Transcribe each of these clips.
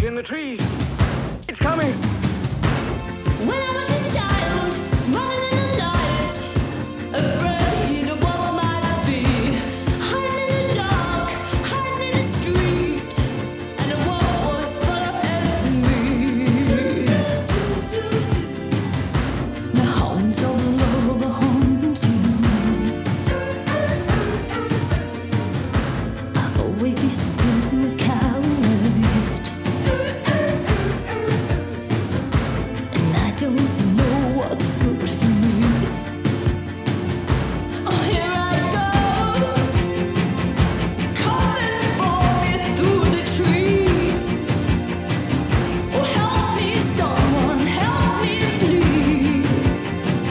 It's in the trees. It's coming. When I was a child, running in the night, afraid of what I might be, hiding in the dark, hiding in the street, and the world was following me. The hounds of love are haunting. I've always been the coward. Don't know what's good for me. Oh, here I go. It's coming for me through the trees. Oh, help me, someone, help me, please.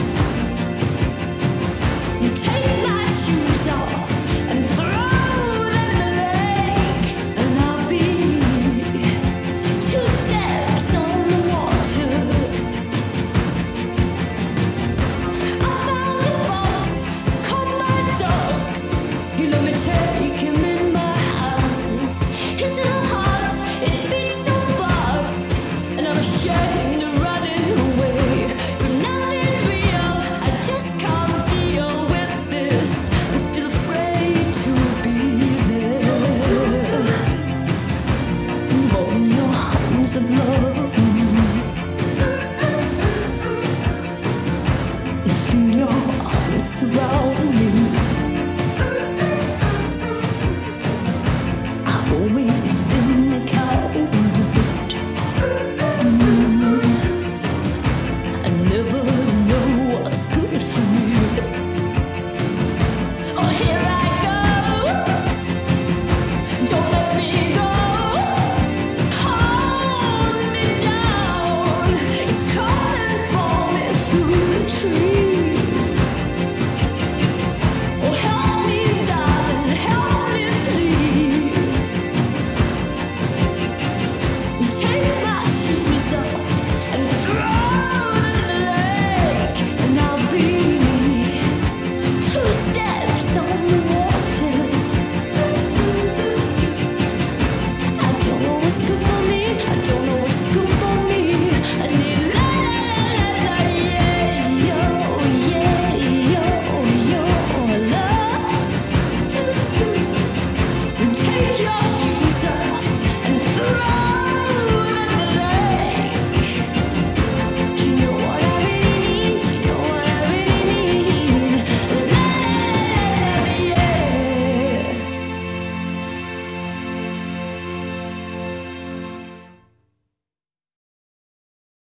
You take my shoes off and throw them in the lake, and I'll be 2 steps on the water. You let me take him in my hands. His little heart, it beats so fast, and I'm ashamed of running away. You're nothing real, I just can't deal with this. I'm still afraid to be there. On your arms of love, feel your arms surround me. I've always been a coward. I never know what's good for me. Oh, here I go. Don't let me go. Hold me down. It's coming for me through the trees. Oh, help me, darling, help me, please. Take my shoes off and throw them in the lake, and I'll be 2 steps on the water. I don't know what's good for